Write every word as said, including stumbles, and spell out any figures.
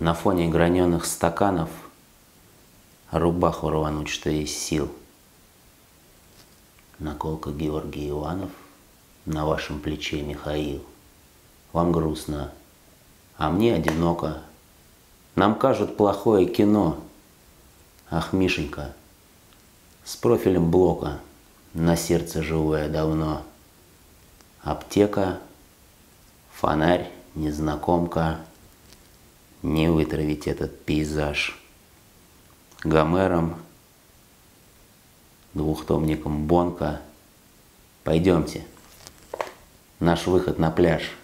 На фоне граненых стаканов рубаху рвануть, что есть сил. Наколка Георгий Иванов, на вашем плече Михаил. Вам грустно, а мне одиноко. Нам кажут плохое кино. Ах, Мишенька, с профилем Блока, на сердце живое давно. Аптека, фонарь, незнакомка, не вытравить этот пейзаж. Гомером, двухтомником Бонка. Пойдемте, наш выход на пляж.